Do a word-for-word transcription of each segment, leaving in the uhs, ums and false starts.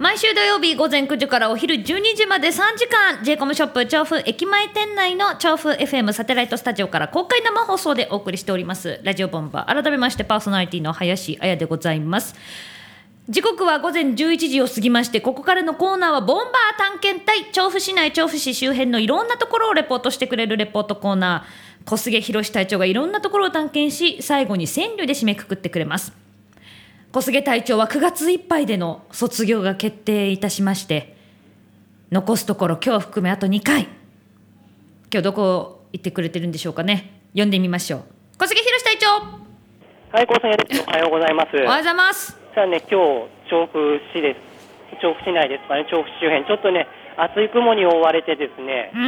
毎週土曜日午前くじからお昼じゅうにじまでさんじかん J コムショップ調布駅前店内の調布 エフエム サテライトスタジオから公開生放送でお送りしておりますラジオボンバー、改めましてパーソナリティの林彩でございます。時刻は午前じゅういちじを過ぎまして、ここからのコーナーはボンバー探検隊。調布市内調布市周辺のいろんなところをレポートしてくれるレポートコーナー、小菅博隊長がいろんなところを探検し、最後に川柳で締めくくってくれます。小菅隊長はくがついっぱいでの卒業が決定いたしまして、残すところ今日含めあとにかい。今日どこ行ってくれてるんでしょうかね。読んでみましょう。小菅博隊長。 はい、小菅です。おはようございます。 おはようございます。 さあね、今日調布市です。調布市内ですかね。調布市周辺ちょっとね、厚い雲に覆われてですね、 うん、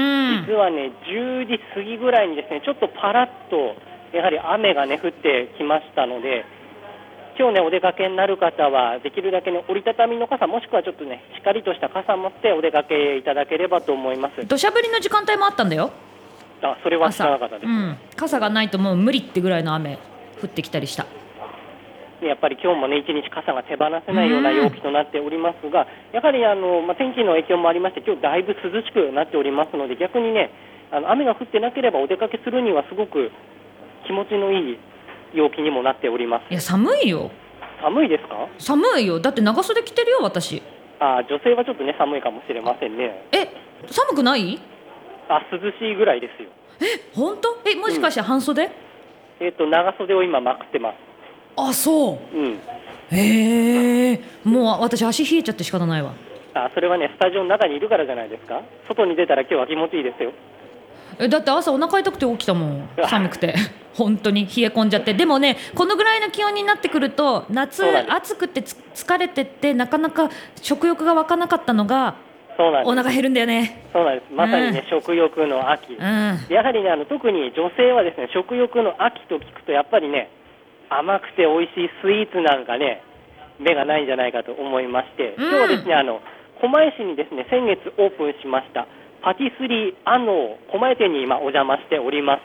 実はねじゅうじ過ぎぐらいにですね、ちょっとパラッとやはり雨がね降ってきましたので、今日ねお出かけになる方はできるだけね折りたたみの傘、もしくはちょっとねしっかりとした傘を持ってお出かけいただければと思います。 土砂降りの時間帯もあったんだよ。 あ、それは知らなかったです、 うん、傘がないともう無理ってぐらいの雨降ってきたりした。 やっぱり今日もね一日傘が手放せないような陽気となっておりますが、やはりあの、まあ、天気の影響もありまして、今日だいぶ涼しくなっておりますので、逆にねあの雨が降ってなければお出かけするにはすごく気持ちのいい陽気にもなっております。 いや寒いよ。 寒いですか？ 寒いよ。だって長袖着てるよ私。 あ、女性はちょっとね寒いかもしれませんね。 え、寒くない？ あ、涼しいぐらいですよ。 え、本当？え、もしかして半袖？うん、 えっと長袖を今まくってます。 あ、そう。 うん。 へえ、もう私足冷えちゃって仕方ないわ。 あ、それはねスタジオの中にいるからじゃないですか。外に出たら今日は気持ちいいですよ。 え、だって朝お腹痛くて起きたもん、寒くて本当に冷え込んじゃって。でもね、このぐらいの気温になってくると夏暑くてつ疲れてってなかなか食欲が湧かなかったのがそうなんです。 お腹減るんだよね。 そうなんです。まさにね、うん、食欲の秋、うん、やはりねあの特に女性はですね食欲の秋と聞くとやっぱりね甘くて美味しいスイーツなんかね目がないんじゃないかと思いまして、今日はですね、うん、あの狛江市にですね先月オープンしましたパティスリーアノー狛江店に今お邪魔しております。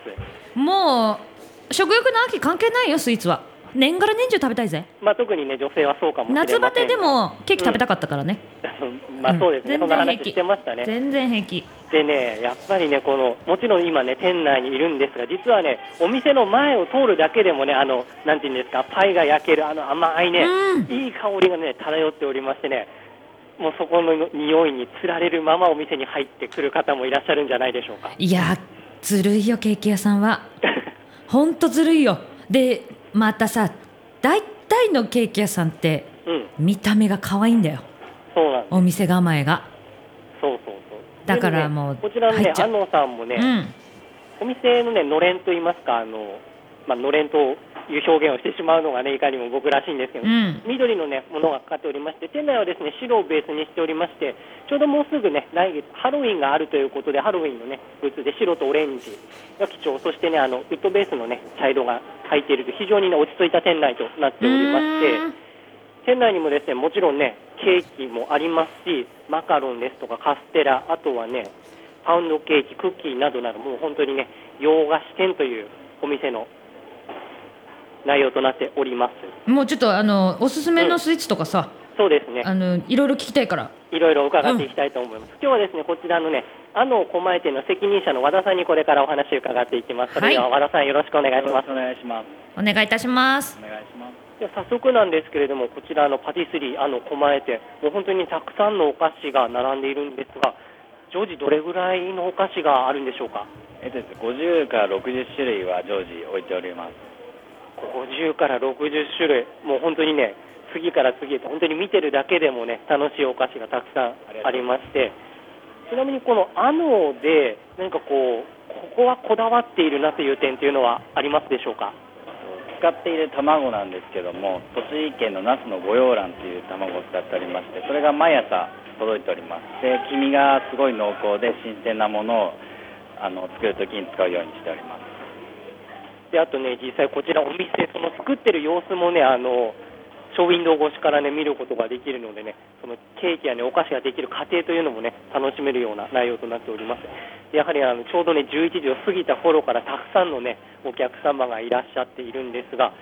もう食欲の秋関係ないよ、スイーツは年がら年中食べたいぜ。 まあ、特にね女性はそうかもしれません。 夏バテでもケーキ食べたかったからね、 うん、まあそうですね、うん、そんな話してましたね。 全然平気でね、やっぱりねこのもちろん今ね店内にいるんですが、実はねお店の前を通るだけでもねあのなんていうんですか、パイが焼けるあの甘いね、うん、いい香りがね漂っておりましてね、もうそこの匂いにつられるままお店に入ってくる方もいらっしゃるんじゃないでしょうか。 いやずるいよ、ケーキ屋さんはほんとずるいよ。でまたさ、大体のケーキ屋さんって、うん、見た目が可愛いんだよ。そうなんです、お店構えが。 そうそうそう。 だからもう、 ね、こちらのね安野さんもね、うん、お店のねのれんといいますか、あの、まあのれんという表現をしてしまうのがねいかにも僕らしいんですけど、うん、緑のねものがかかっておりまして、店内はですね白をベースにしておりまして、ちょうどもうすぐね来月ハロウィンがあるということで、ハロウィンのねブーツで白とオレンジが基調、そしてねあのウッドベースのね茶色が入っていると非常にね落ち着いた店内となっておりまして、店内にもですねもちろんねケーキもありますし、マカロンですとかカステラ、あとはねパウンドケーキ、クッキーなどなど、もう本当にね洋菓子店というお店の内容となっております。 もうちょっとあのおすすめのスイーツとかさ、 うん、そうですね、 あのいろいろ聞きたいからいろいろ伺っていきたいと思います、うん、今日はですねこちらのね安野狛江店の責任者の和田さんにこれからお話を伺っていきます。それでは和田さんよろしくお願いします。 お願いします。 お願いいたします。 お願いします。 では早速なんですけれども、こちらのパティスリー安野狛江店、もう本当にたくさんのお菓子が並んでいるんですが、常時どれぐらいのお菓子があるんでしょうか。 えっとですね、ごじゅうからろくじゅっしゅるいは常時置いております。 ごじゅうからろくじゅっしゅるい、もう本当にね次から次へと本当に見てるだけでもね楽しいお菓子がたくさんありまして、ちなみにこの安納で何かこうここはこだわっているなという点というのはありますでしょうか。 使っている卵なんですけども、栃木県の那須の御養卵という卵を使っておりまして、それが毎朝届いております。で、黄身がすごい濃厚で新鮮なものをあの作るときに使うようにしております。 で、あとね実際こちらお店その作ってる様子もねあのショーウィンドウ越しからね見ることができるのでね、そのケーキやねお菓子ができる過程というのもね楽しめるような内容となっております。やはりあのちょうどねじゅういちじを過ぎた頃からたくさんのねお客様がいらっしゃっているんですが、こ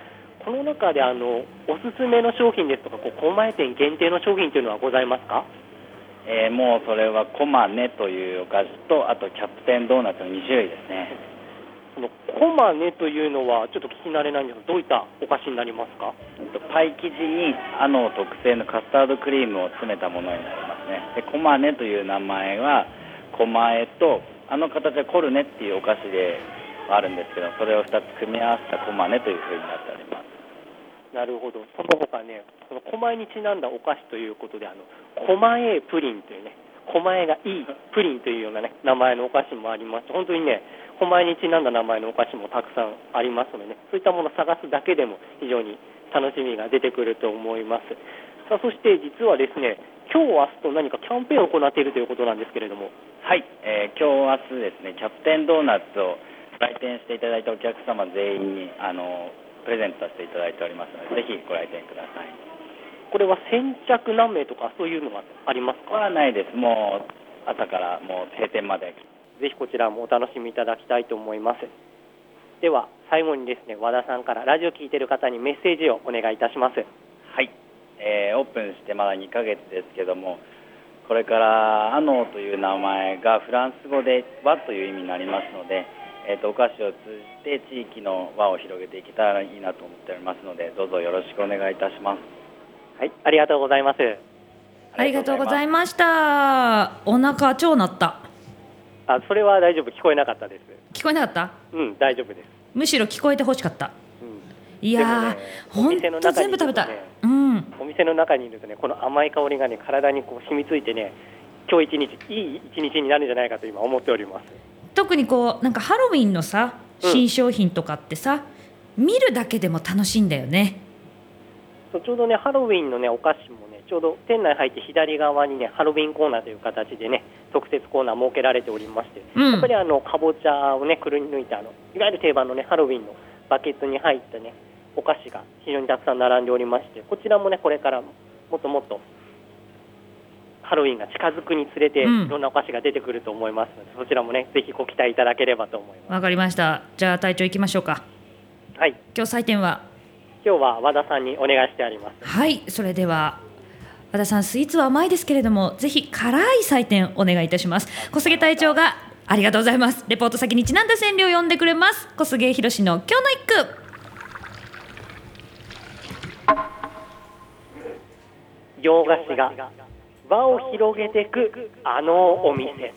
その中であのおすすめの商品ですとか、こう狛江店限定の商品というのはございますか？ えー、もうそれはコマネというお菓子と、あとキャプテンドーナツのに種類ですね。 そのコマネというのはちょっと聞き慣れないんですが、どういったお菓子になりますか？ パイ生地にあの特製のカスタードクリームを詰めたものになりますね。でコマネという名前は狛江と、あの形はコルネっていうお菓子であるんですけど、それをふたつ組み合わせたコマネという風になっております。 なるほど。その他ね、その狛江にちなんだお菓子ということで、あの狛江プリンというね、狛江がいいプリンというようなね名前のお菓子もあります。本当にね、狛江にちなんだ名前のお菓子もたくさんありますのでね、そういったものを探すだけでも非常に楽しみが出てくると思います。さあ、そして実はですね、今日明日と何かキャンペーンを行っているということなんですけれども。 はい、えー、今日明日ですね、キャプテンドーナツを来店していただいたお客様全員にあのプレゼントさせていただいておりますので、ぜひご来店ください。 これは先着何名とかそういうのがありますか？ はないです。もう朝からもう閉店まで。 ぜひこちらもお楽しみいただきたいと思います。では最後にですね、和田さんからラジオ聞いている方にメッセージをお願いいたします。 はい、えー、オープンしてまだにかげつですけども、これからアノーという名前がフランス語で和という意味になりますので、えー、とお菓子を通じて地域の輪を広げていけたらいいなと思っておりますので、どうぞよろしくお願いいたします。 はい、ありがとうございます。 ありがとうございました。お腹超鳴った。 あ、それは大丈夫、聞こえなかったです。 聞こえなかった？ うん、大丈夫です。 むしろ聞こえてほしかった。 うん、 いやー、ほんと全部食べた。うん。 お店の中にいるとね、この甘い香りがね、体にこう染みついてね、今日一日いい一日になるんじゃないかと今思っております。 特にこうなんかハロウィンのさ、新商品とかってさ、うん、見るだけでも楽しいんだよね。 ちょうどね、ハロウィンのねお菓子もね、ちょうど店内入って左側にねハロウィンコーナーという形でね特設コーナー設けられておりまして、うん、やっぱりあのかぼちゃをねくるり抜いたあのいわゆる定番のねハロウィンのバケツに入ったねお菓子が非常にたくさん並んでおりまして、こちらもねこれからもっともっとハロウィンが近づくにつれて、うん、いろんなお菓子が出てくると思いますので、そちらもねぜひご期待いただければと思います。 わかりました。じゃあ隊長行きましょうか。 はい。 今日採点は今日は和田さんにお願いしてあります。 はい、それでは和田さん、スイーツは甘いですけれども、ぜひ辛い採点お願いいたします。小菅隊長がありがとうございます。レポート先にちなんだ川柳を読んでくれます。小菅博士の今日の一句。 洋菓子が輪を広げていくあのお店。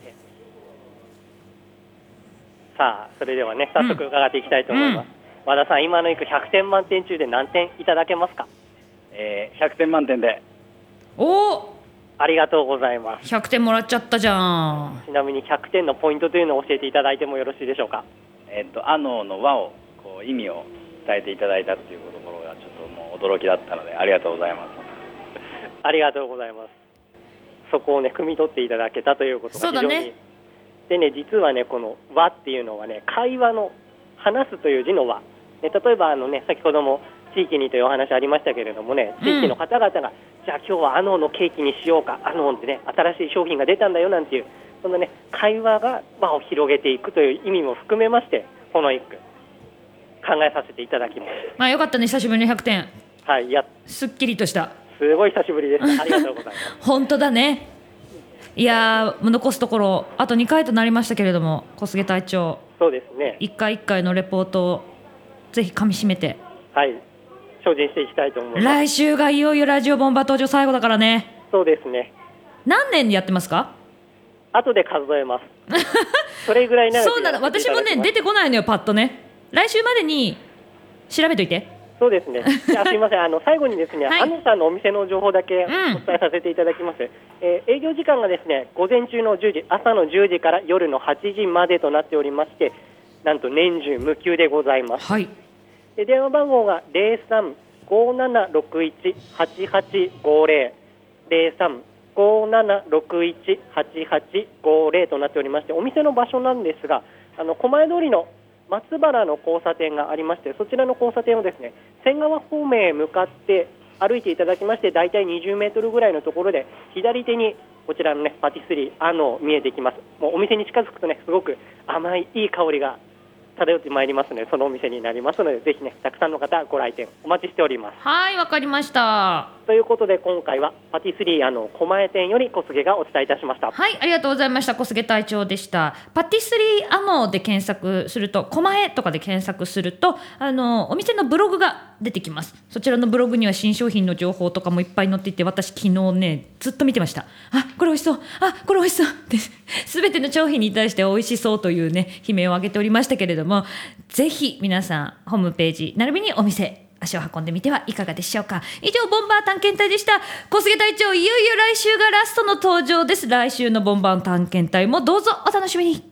さあ、それではね早速伺っていきたいと思います。うんうん、和田さん、今の一句ひゃくてん満点中で何点いただけますか？ えー、ひゃくてん満点で。 おお、 ありがとうございます。 ひゃくてんもらっちゃったじゃん。 ちなみにひゃくてんのポイントというのを教えていただいてもよろしいでしょうか？ えっとアノーの和をこう意味を伝えていただいたというところがちょっともう驚きだったので、ありがとうございます。 ありがとうございます。そこをね汲み取っていただけたということが非常に、ね、でね、実はねこの和っていうのはね、会話の話すという字の和、ね、例えばあの、ね、先ほども地域にというお話ありましたけれどもね、地域の方々が、うん、じゃあ今日はアノーのケーキにしようか、アノーってね新しい商品が出たんだよなんていう、そのね会話が輪を広げていくという意味も含めまして、この一句考えさせていただきます。 まあよかったね、久しぶりにひゃくてん。 はい、やすっきりとした。 すごい久しぶりです。ありがとうございます。 本当だね。いやー、残すところあとにかいとなりましたけれども、小菅隊長、 そうですね、 いっかいいっかいのレポートをぜひかみしめて、 はい、精進していきたいと思います。 来週がいよいよラジオボンバー登場最後だからね。 そうですね。 何年やってますか？ 後で数えます。それぐらいになる。 そうなの、私もね出てこないのよパッとね。来週までに調べといて。 そうですね。じゃあすいません、あの最後にですね、はい、アノさんのお店の情報だけお伝えさせていただきます。うん、えー、営業時間がですね、午前中のじゅうじ、朝のじゅうじから夜のはちじまでとなっておりまして、なんと年中無休でございます。 はい。 で電話番号がゼロさん ごーななろくいち はちはちごゼロ ゼロさん ごーななろくいち はちはちごゼロとなっておりまして、お店の場所なんですが、あの狛江通りの松原の交差点がありまして、そちらの交差点をですね仙川方面へ向かって歩いていただきまして、だいたいにじゅうメートルぐらいのところで左手にこちらのねパティスリーアノー見えてきます。もうお店に近づくとねすごく甘いいい香りが漂ってまいりますので、そのお店になりますので、ぜひね、たくさんの方ご来店お待ちしております。 はい、わかりました。 ということで、今回はパティスリーあの狛江店より小菅がお伝えいたしました。 はい、ありがとうございました。小菅隊長でした。パティスリーアモで検索すると、狛江とかで検索すると、あのお店のブログが出てきます。そちらのブログには新商品の情報とかもいっぱい載っていて、私昨日ねずっと見てました。あ、これ美味しそう、あ、これ美味しそうってすべての商品に対して美味しそうというね悲鳴を上げておりましたけれども、ぜひ皆さんホームページ並びにお店足を運んでみてはいかがでしょうか。以上、ボンバー探検隊でした。小菅隊長、いよいよ来週がラストの登場です。来週のボンバー探検隊もどうぞお楽しみに。